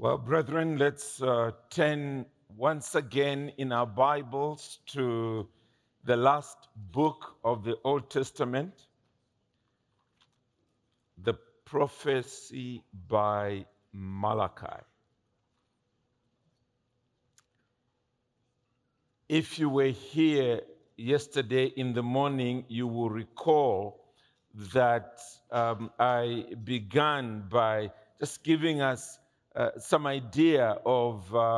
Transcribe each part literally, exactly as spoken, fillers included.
Well, brethren, let's uh, turn once again in our Bibles to the last book of the Old Testament, the prophecy by Malachi. If you were here yesterday in the morning, you will recall that um, I began by just giving us uh, some idea of uh,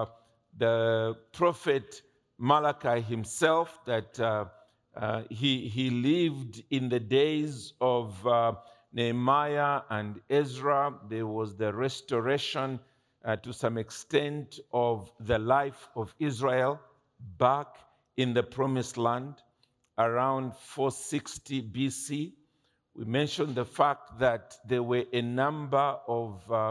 the prophet Malachi himself, that uh, uh, he, he lived in the days of uh, Nehemiah and Ezra. There was the restoration uh, to some extent of the life of Israel back in the promised land around four sixty B C. We mentioned the fact that there were a number of uh,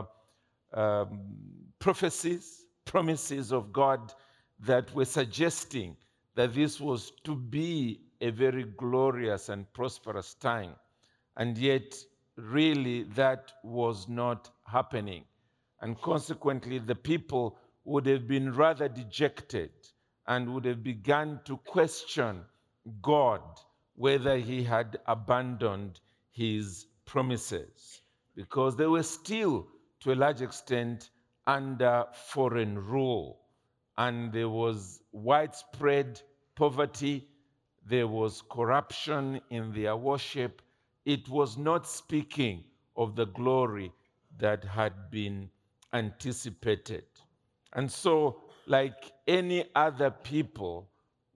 um, prophecies, promises of God that were suggesting that this was to be a very glorious and prosperous time. And yet, really, that was not happening. And consequently, the people would have been rather dejected and would have begun to question God whether he had abandoned his promises, because they were still, to a large extent, under foreign rule. And there was widespread poverty, there was corruption in their worship. It was not speaking of the glory that had been anticipated. And so, like any other people,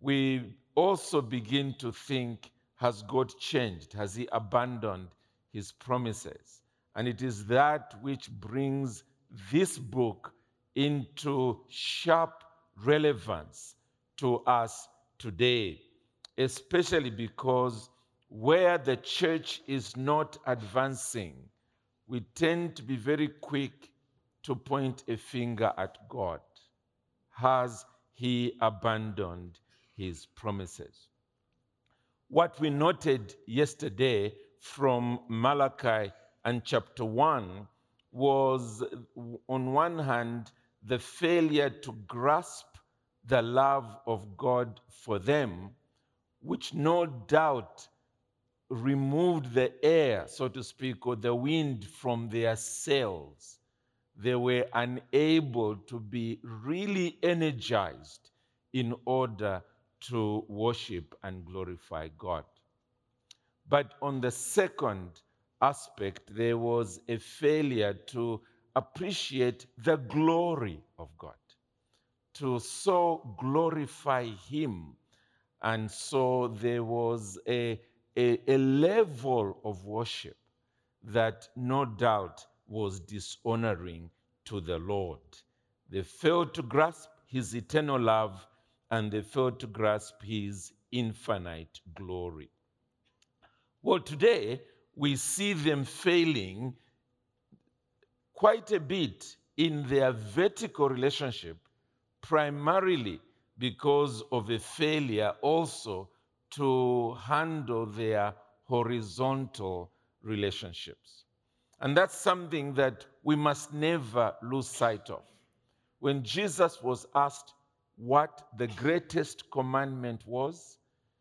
we also begin to think, has God changed? Has he abandoned his promises? And it is that which brings this book into sharp relevance to us today, especially because where the church is not advancing, we tend to be very quick to point a finger at God. Has he abandoned his promises? What we noted yesterday from Malachi and chapter one was, on one hand, the failure to grasp the love of God for them, which no doubt removed the air, so to speak, or the wind from their sails. They were unable to be really energized in order to worship and glorify God. But on the second aspect, there was a failure to appreciate the glory of God, to so glorify him. And so there was a, a, a level of worship that no doubt was dishonoring to the Lord. They failed to grasp his eternal love, and they failed to grasp his infinite glory. Well, today we see them failing quite a bit in their vertical relationship, primarily because of a failure also to handle their horizontal relationships. And that's something that we must never lose sight of. When Jesus was asked what the greatest commandment was,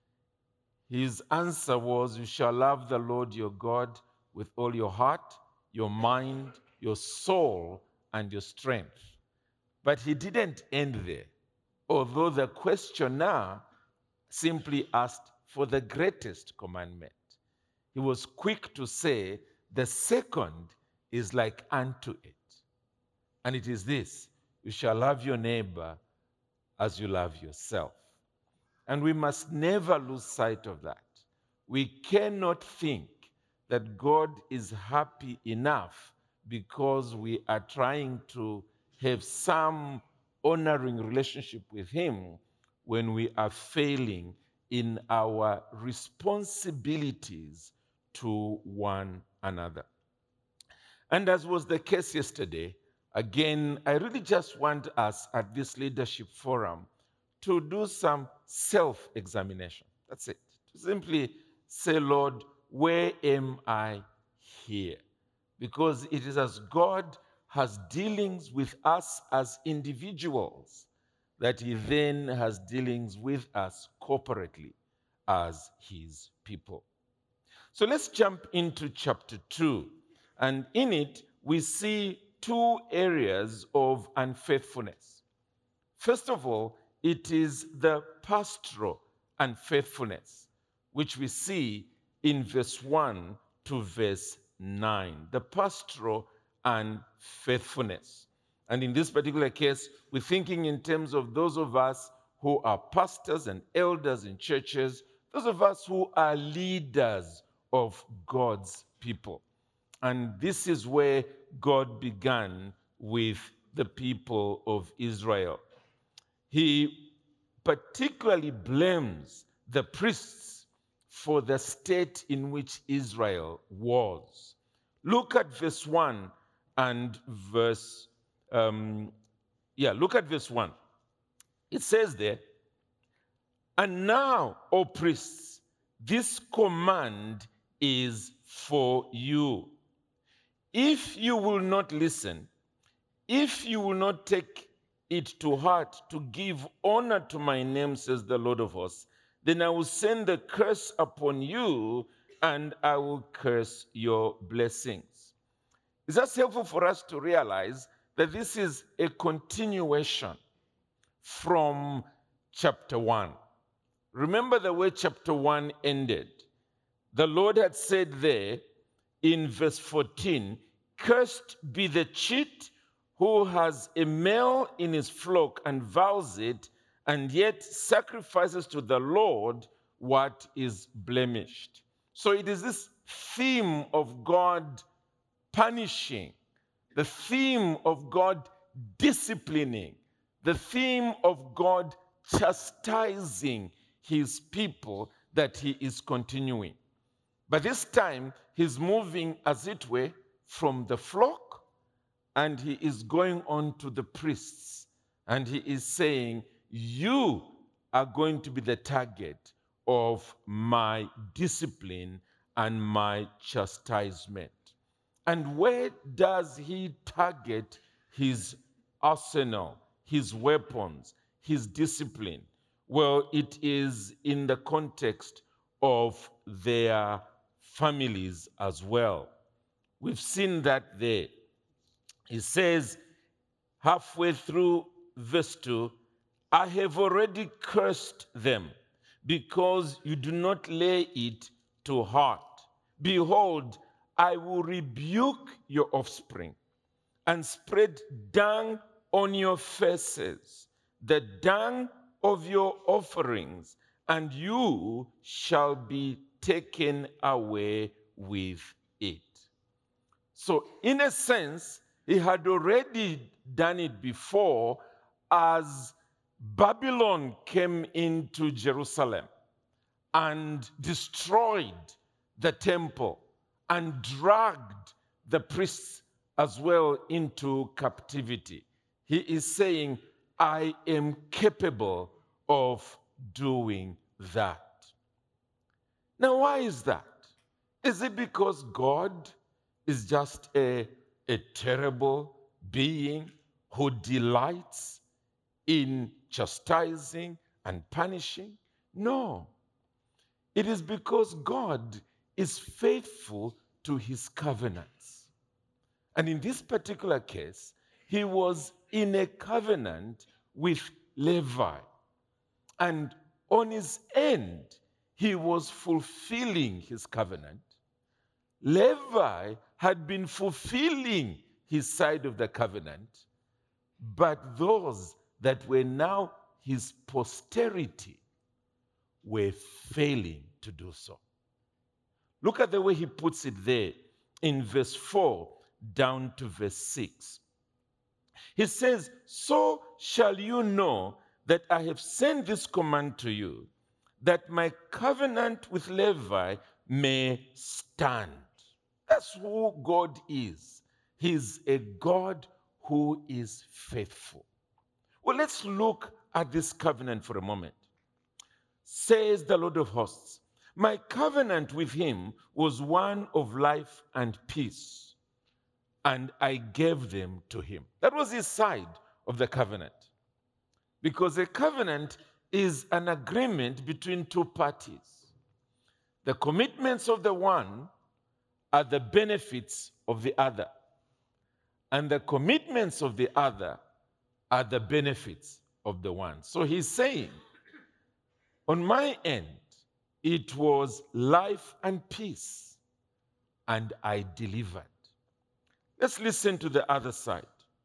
his answer was, you shall love the Lord your God with all your heart, your mind, your soul, and your strength. But he didn't end there, although the questioner simply asked for the greatest commandment. He was quick to say, the second is like unto it. And it is this, you shall love your neighbor as you love yourself. And we must never lose sight of that. We cannot think that God is happy enough because we are trying to have some honoring relationship with him when we are failing in our responsibilities to one another. And as was the case yesterday, again, I really just want us at this leadership forum to do some self-examination. That's it. To simply say, Lord, where am I here? Because it is as God has dealings with us as individuals, that he then has dealings with us corporately as his people. So let's jump into chapter two. And in it, we see two areas of unfaithfulness. First of all, it is the pastoral unfaithfulness, which we see in verse one to verse nine. The pastoral unfaithfulness. And in this particular case, we're thinking in terms of those of us who are pastors and elders in churches, those of us who are leaders of God's people. And this is where God began with the people of Israel. He particularly blames the priests for the state in which Israel was. Look at verse one and verse, um, yeah, look at verse one. It says there, "And now, O priests, this command is for you. If you will not listen, if you will not take it to heart to give honor to my name, says the Lord of hosts, then I will send the curse upon you and I will curse your blessings." Is that helpful for us to realize that this is a continuation from chapter one? Remember the way chapter one ended. The Lord had said there in verse fourteen, "Cursed be the cheat who has a male in his flock and vows it, and yet sacrifices to the Lord what is blemished." So it is this theme of God punishing, the theme of God disciplining, the theme of God chastising his people that he is continuing. But this time, he's moving, as it were, from the flock, and he is going on to the priests. And he is saying, you are going to be the target of my discipline and my chastisement. And where does he target his arsenal, his weapons, his discipline? Well, it is in the context of their families as well. We've seen that there. He says, halfway through verse two, "I have already cursed them because you do not lay it to heart. Behold, I will rebuke your offspring and spread dung on your faces, the dung of your offerings, and you shall be taken away with it." So, in a sense, he had already done it before as Babylon came into Jerusalem and destroyed the temple and dragged the priests as well into captivity. He is saying, I am capable of doing that. Now, why is that? Is it because God is just a, a terrible being who delights in chastising and punishing? No. It is because God is faithful to his covenants. And in this particular case, he was in a covenant with Levi. And on his end, he was fulfilling his covenant. Levi had been fulfilling his side of the covenant, but those that were now his posterity were failing to do so. Look at the way he puts it there in verse four down to verse six. He says, "So shall you know that I have sent this command to you, that my covenant with Levi may stand." That's who God is. He's a God who is faithful. Well, let's look at this covenant for a moment. Says the Lord of hosts, "My covenant with him was one of life and peace, and I gave them to him. That was his side of the covenant. Because a covenant is an agreement between two parties. The commitments of the one are the benefits of the other, and the commitments of the other are the benefits of the one. So he's saying, on my end, it was life and peace, and I delivered. Let's listen to the other side.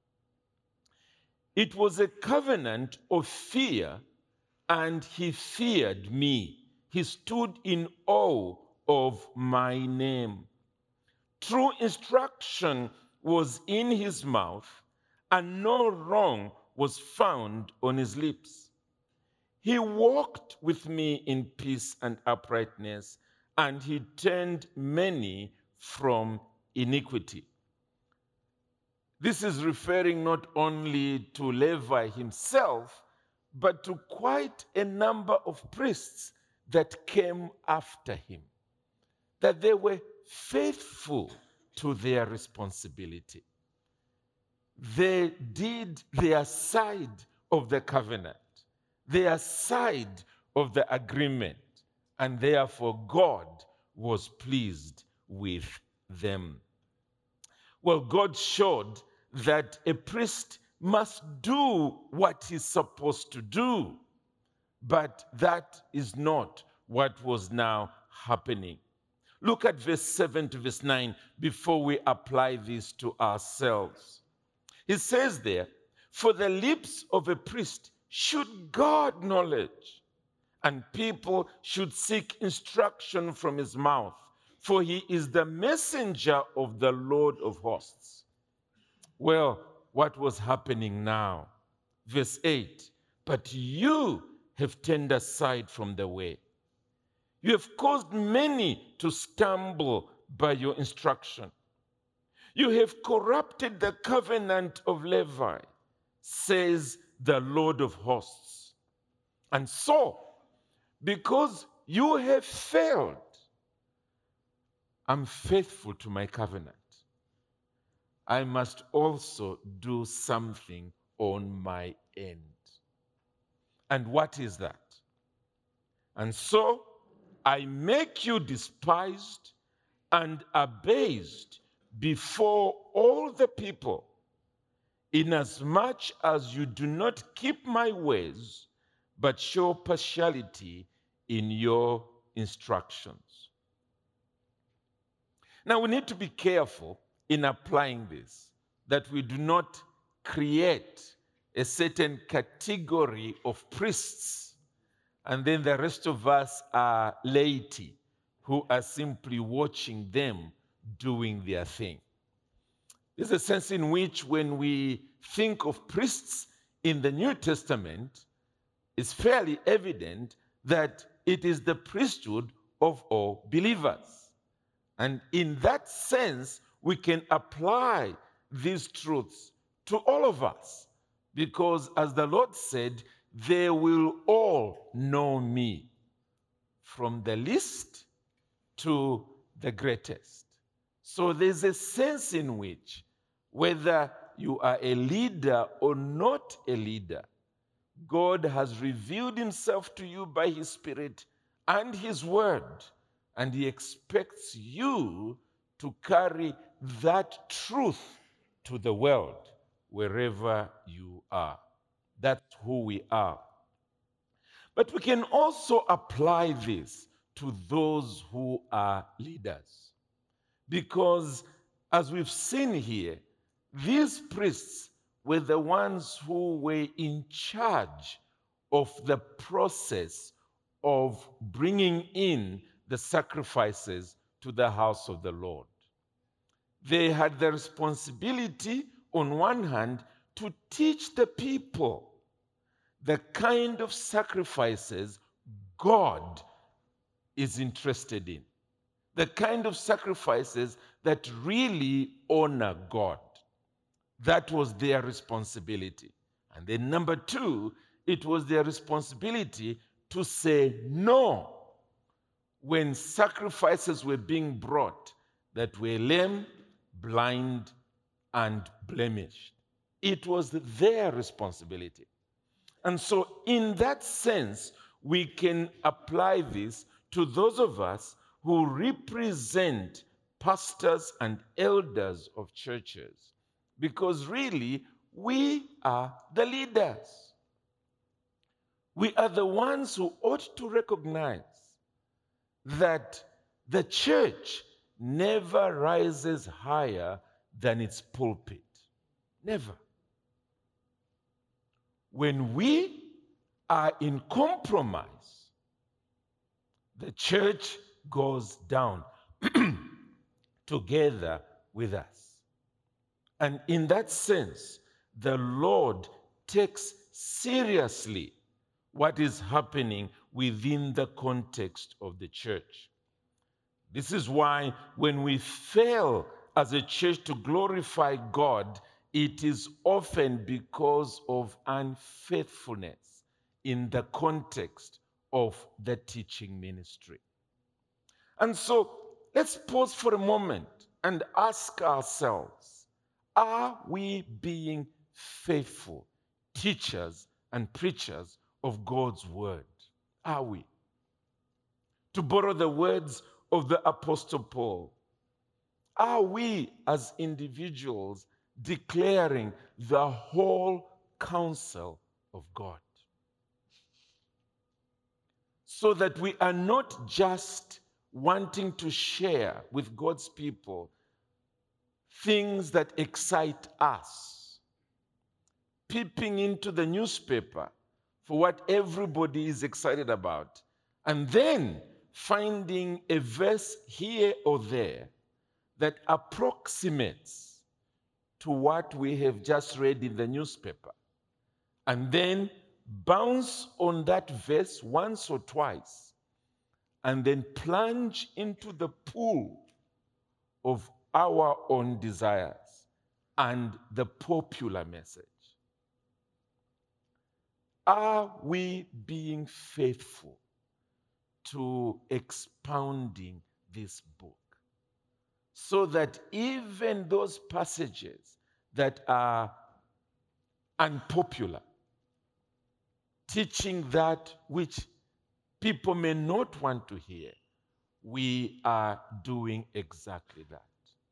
It was a covenant of fear, and he feared me. He stood in awe of my name. True instruction was in his mouth, and no wrong was found on his lips. He walked with me in peace and uprightness, and he turned many from iniquity. This is referring not only to Levi himself, but to quite a number of priests that came after him, that they were faithful to their responsibility. They did their side of the covenant, their side of the agreement, and therefore God was pleased with them. Well, God showed that a priest must do what he's supposed to do, but that is not what was now happening. Look at verse seven to verse nine before we apply this to ourselves. He says there, for the lips of a priest should guard knowledge, and people should seek instruction from his mouth, for he is the messenger of the Lord of hosts. Well, what was happening now? Verse eight, but you have turned aside from the way. You have caused many to stumble by your instruction. You have corrupted the covenant of Levi, says the Lord of hosts. And so, because you have failed, I'm faithful to my covenant. I must also do something on my end. And what is that? And so I make you despised and abased before all the people, inasmuch as you do not keep my ways, but show partiality in your instructions. Now we need to be careful in applying this, that we do not create a certain category of priests, and then the rest of us are laity, who are simply watching them doing their thing. There's a sense in which when we think of priests in the New Testament, it's fairly evident that it is the priesthood of all believers. And in that sense, we can apply these truths to all of us, because as the Lord said, they will all know me, from the least to the greatest. So there's a sense in which, whether you are a leader or not a leader, God has revealed himself to you by his Spirit and his word, and he expects you to carry that truth to the world wherever you are. That's who we are. But we can also apply this to those who are leaders. Because as we've seen here, these priests were the ones who were in charge of the process of bringing in the sacrifices to the house of the Lord. They had the responsibility, on one hand, to teach the people the kind of sacrifices God is interested in, the kind of sacrifices that really honor God. That was their responsibility. And then number two, it was their responsibility to say no when sacrifices were being brought that were lame, blind, and blemished. It was their responsibility. And so, in that sense, we can apply this to those of us who represent pastors and elders of churches, because really, we are the leaders. We are the ones who ought to recognize that the church never rises higher than its pulpit. Never. When we are in compromise, the church goes down together with us. And in that sense, the Lord takes seriously what is happening within the context of the church. This is why when we fail as a church to glorify God, it is often because of unfaithfulness in the context of the teaching ministry. And so let's pause for a moment and ask ourselves, are we being faithful teachers and preachers of God's word? Are we? To borrow the words of the Apostle Paul, are we as individuals declaring the whole counsel of God? So that we are not just wanting to share with God's people things that excite us, peeping into the newspaper for what everybody is excited about, and then finding a verse here or there that approximates to what we have just read in the newspaper, and then bounce on that verse once or twice, and then plunge into the pool of our own desires and the popular message. Are we being faithful to expounding this book, so that even those passages that are unpopular, teaching that which people may not want to hear, we are doing exactly that?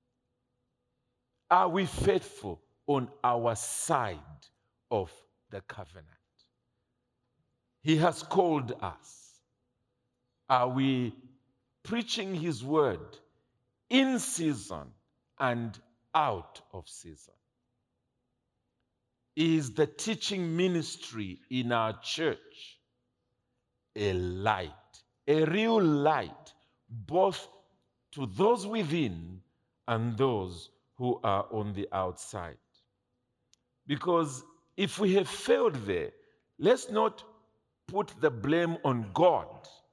Are we faithful on our side of the covenant? He has called us. Are we preaching his word in season and out of season? Is the teaching ministry in our church a light, a real light, both to those within and those who are on the outside? Because if we have failed there, let's not put the blame on God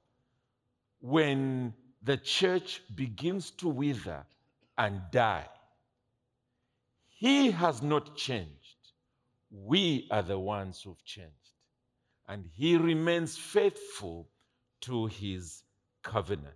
when the church begins to wither and die. He has not changed. We are the ones who've changed. And he remains faithful to his covenant.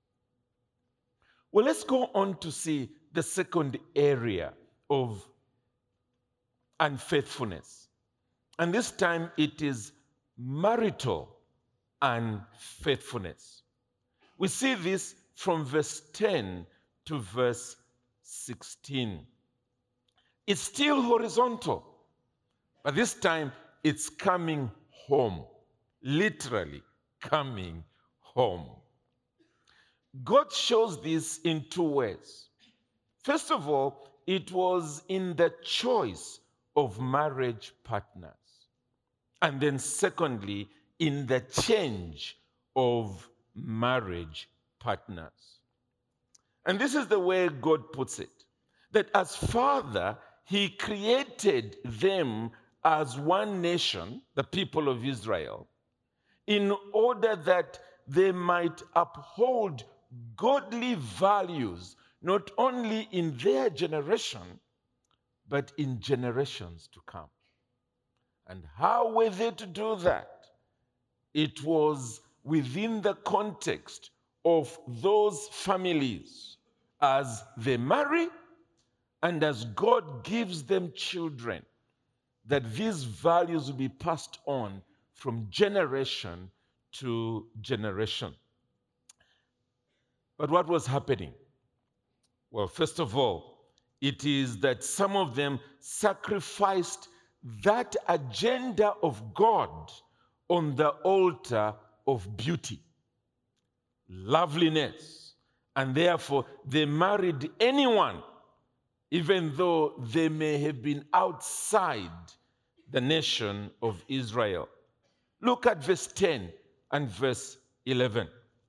Well, let's go on to see the second area of unfaithfulness. And this time it is marital unfaithfulness. We see this from verse ten to verse sixteen. It's still horizontal, but this time it's coming home, literally coming home. God shows this in two ways. First of all, it was in the choice of marriage partners. And then secondly, in the change of marriage partners. And this is the way God puts it, that as Father, he created them as one nation, the people of Israel, in order that they might uphold godly values, not only in their generation, but in generations to come. And how were they to do that? It was within the context of those families as they marry And as God gives them children, that these values will be passed on from generation to generation. But what was happening? Well, first of all, it is that some of them sacrificed that agenda of God on the altar of beauty, loveliness, and therefore they married anyone, even though they may have been outside the nation of Israel. Look at verse ten and verse eleven.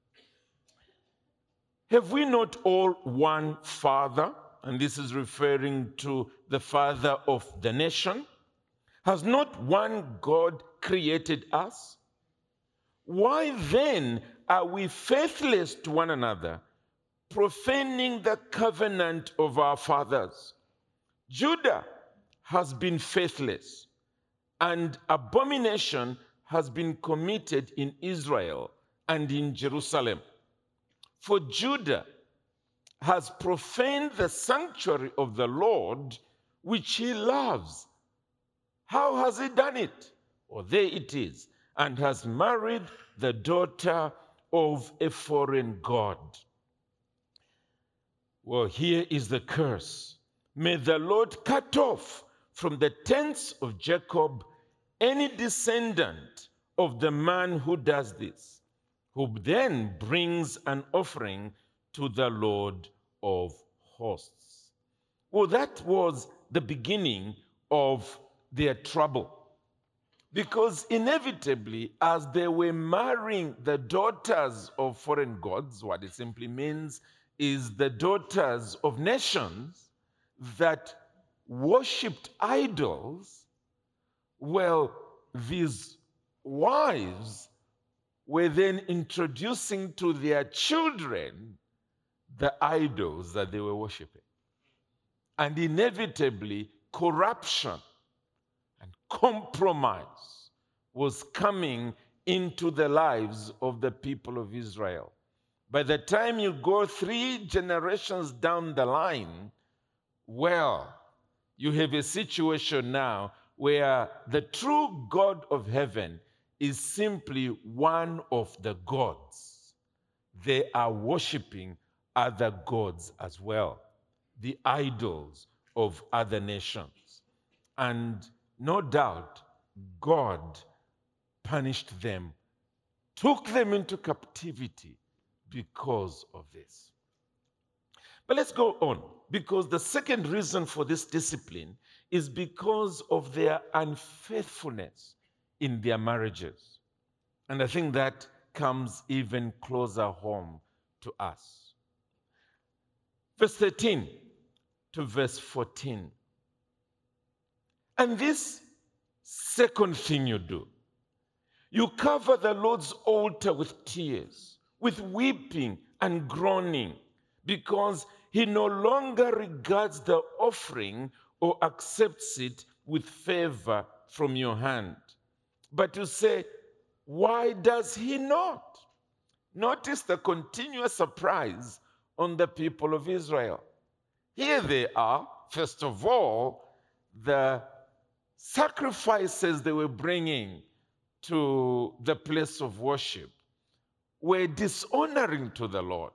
Have we not all one Father? And this is referring to the Father of the nation. Has not one God created us? Why then are we faithless to one another, profaning the covenant of our fathers? Judah has been faithless, and abomination has been committed in Israel and in Jerusalem. For Judah has profaned the sanctuary of the Lord, which he loves. How has he done it? Well, there it is, and has married the daughter of a foreign god. Well, here is the curse. May the Lord cut off from the tents of Jacob any descendant of the man who does this, who then brings an offering to the Lord of hosts. Well, that was the beginning of their trouble. Because inevitably, as they were marrying the daughters of foreign gods, what it simply means is the daughters of nations that worshipped idols, well, these wives were then introducing to their children the idols that they were worshiping. And inevitably, corruption and compromise was coming into the lives of the people of Israel. By the time you go three generations down the line, well, you have a situation now where the true God of heaven is simply one of the gods. They are worshiping other gods as well, the idols of other nations. And no doubt, God punished them, took them into captivity because of this. But let's go on, because the second reason for this discipline is because of their unfaithfulness in their marriages. And I think that comes even closer home to us. Verse thirteen to verse fourteen. And this second thing you do, you cover the Lord's altar with tears, with weeping and groaning, because he no longer regards the offering or accepts it with favor from your hand. But you say, why does he not? Notice the continuous surprise on the people of Israel. Here they are, first of all, the sacrifices they were bringing to the place of worship were dishonoring to the Lord.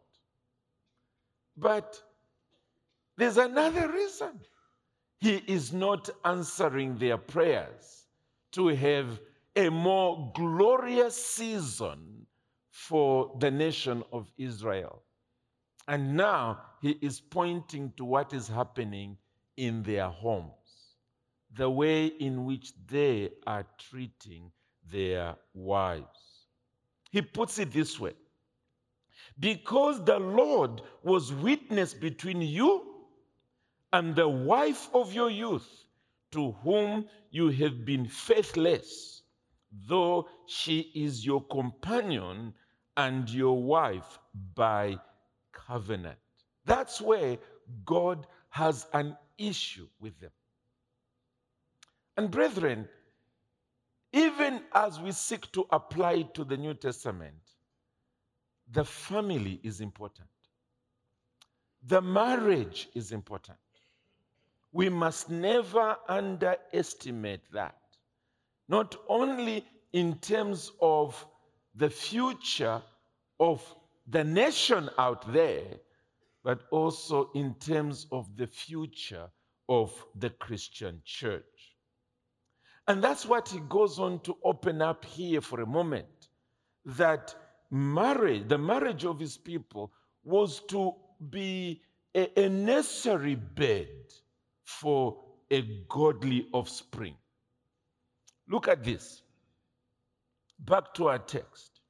But there's another reason. He is not answering their prayers to have a more glorious season for the nation of Israel. And now he is pointing to what is happening in their homes, the way in which they are treating their wives. He puts it this way: because the Lord was witness between you and the wife of your youth, to whom you have been faithless, though she is your companion and your wife by covenant. That's where God has an issue with them. And brethren, even as we seek to apply it to the New Testament, the family is important. The marriage is important. We must never underestimate that. Not only in terms of the future of the nation out there, but also in terms of the future of the Christian church. And that's what he goes on to open up here for a moment, that marriage, the marriage of his people, was to be a, a necessary bed for a godly offspring. Look at this. Back to our text.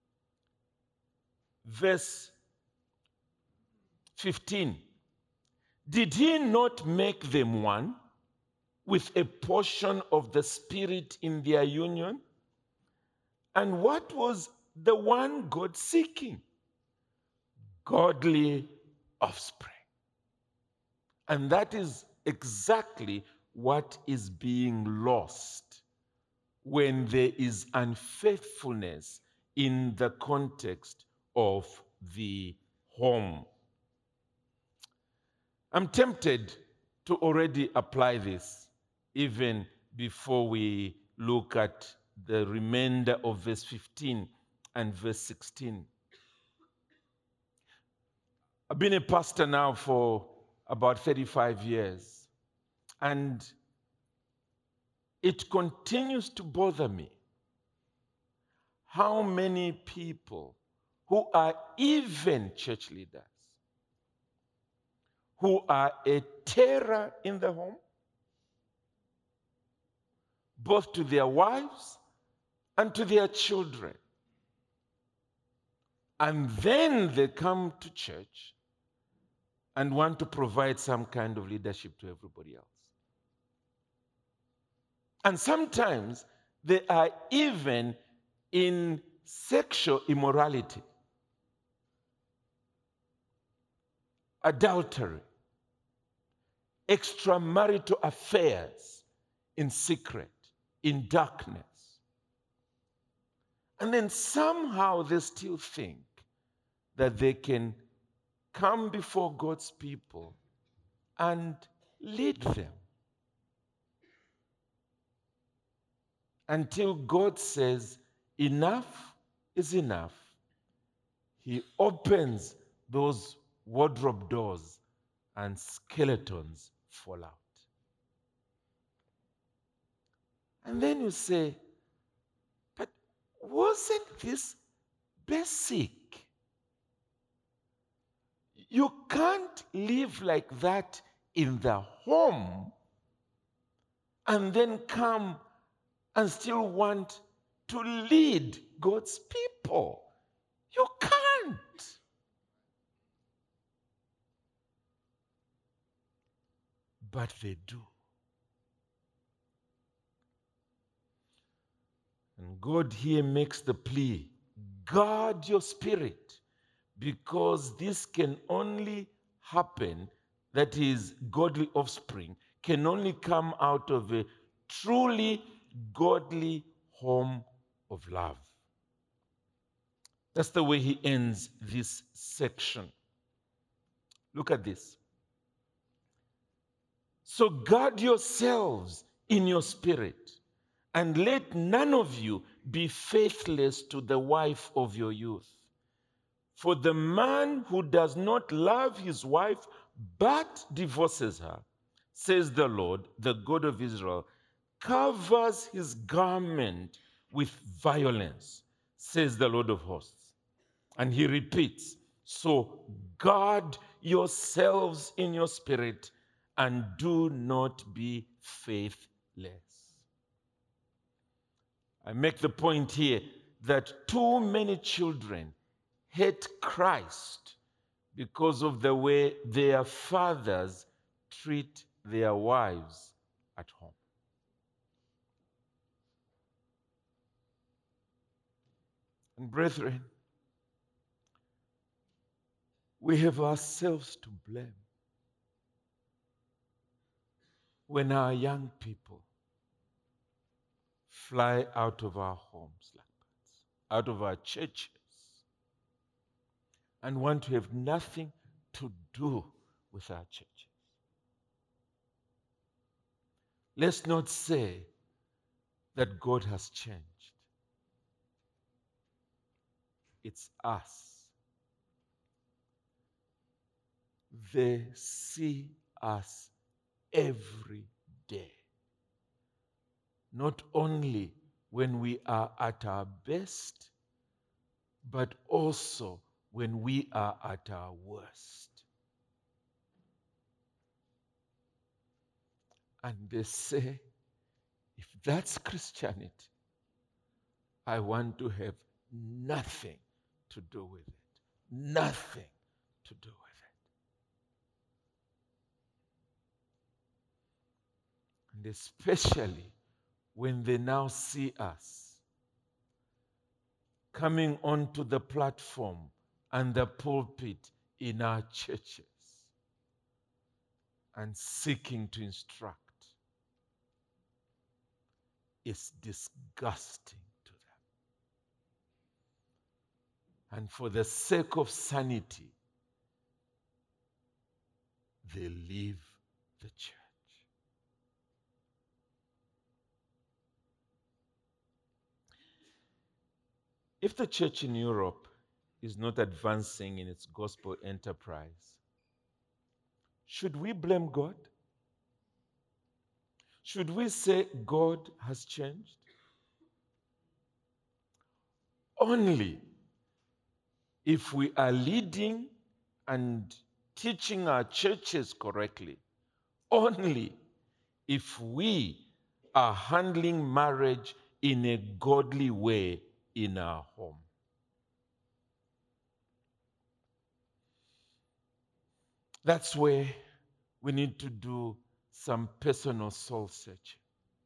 Verse fifteen. Did he not make them one with a portion of the Spirit in their union? And what was the one God seeking? Godly offspring. And that is exactly what is being lost when there is unfaithfulness in the context of the home. I'm tempted to already apply this even before we look at the remainder of verse fifteen and verse sixteen. I've been a pastor now for about thirty-five years, and it continues to bother me how many people who are even church leaders, who are a terror in the home, both to their wives and to their children. And then they come to church and want to provide some kind of leadership to everybody else. And sometimes they are even in sexual immorality, adultery, extramarital affairs in secret, in darkness. And then somehow they still think that they can come before God's people and lead them until God says, enough is enough. He opens those wardrobe doors and skeletons fall out. And then you say, but wasn't this basic? You can't live like that in the home and then come and still want to lead God's people. You can't. But they do. And God here makes the plea, guard your spirit, because this can only happen, that is, godly offspring, can only come out of a truly godly home of love. That's the way he ends this section. Look at this. So guard yourselves in your spirit, and let none of you be faithless to the wife of your youth. For the man who does not love his wife but divorces her, says the Lord, the God of Israel, covers his garment with violence, says the Lord of hosts. And he repeats, so guard yourselves in your spirit and do not be faithless. I make the point here that too many children hate Christ because of the way their fathers treat their wives at home. And brethren, we have ourselves to blame when our young people fly out of our homes like birds, out of our churches, and want to have nothing to do with our churches. let's not say that God has changed. It's us. They see us every day. Not only when we are at our best, but also when we are at our worst. And they say, if that's Christianity, I want to have nothing to do with it. Nothing to do with it. And especially when they now see us coming onto the platform and the pulpit in our churches and seeking to instruct, it's disgusting to them. And for the sake of sanity, they leave the church. If the church in Europe is not advancing in its gospel enterprise, should we blame God? Should we say God has changed? Only if we are leading and teaching our churches correctly, only if we are handling marriage in a godly way in our home. That's where we need to do some personal soul searching.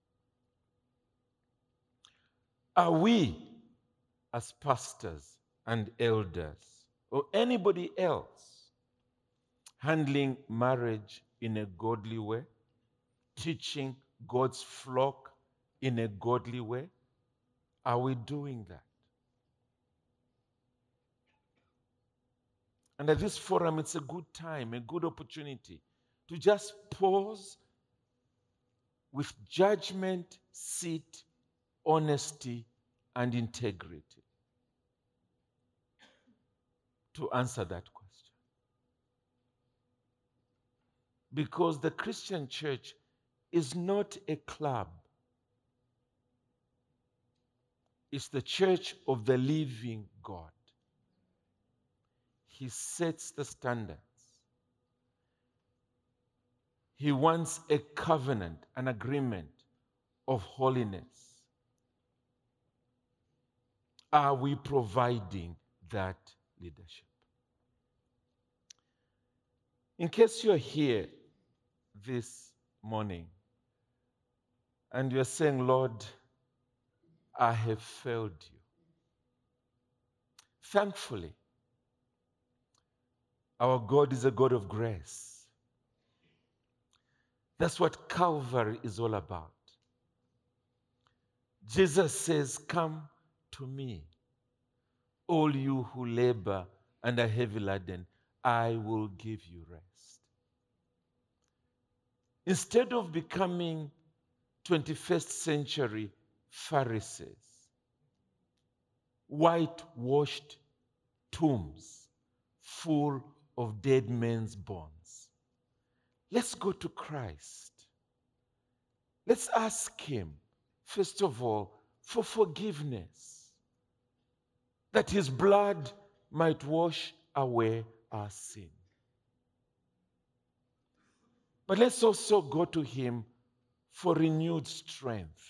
Are we, as pastors and elders, or anybody else, handling marriage in a godly way, teaching God's flock in a godly way? Are we doing that? And at this forum, it's a good time, a good opportunity to just pause with judgment, seat, honesty, and integrity to answer that question. Because the Christian church is not a club. It's the church of the living God. He sets the standards. He wants a covenant, an agreement of holiness. Are we providing that leadership? In case you're here this morning and you're saying, Lord, I have failed you. Thankfully, our God is a God of grace. That's what Calvary is all about. Jesus says, come to me, all you who labor and are heavy laden, I will give you rest. Instead of becoming twenty-first century Pharisees, whitewashed tombs full of dead men's bones, let's go to Christ. Let's ask him, first of all, for forgiveness, that his blood might wash away our sin. But let's also go to him for renewed strength,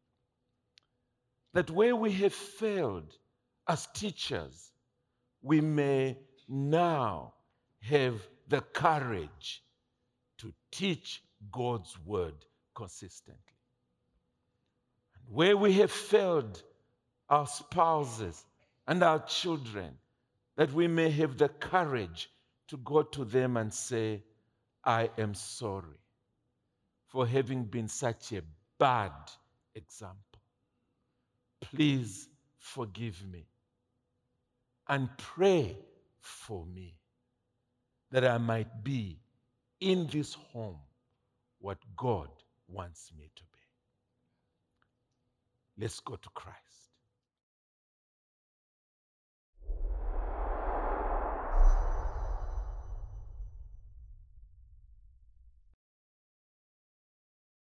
that where we have failed as teachers, we may now have the courage to teach God's word consistently. And where we have failed our spouses and our children, that we may have the courage to go to them and say, I am sorry for having been such a bad example. Please forgive me and pray for me that I might be in this home what God wants me to be. Let's go to Christ.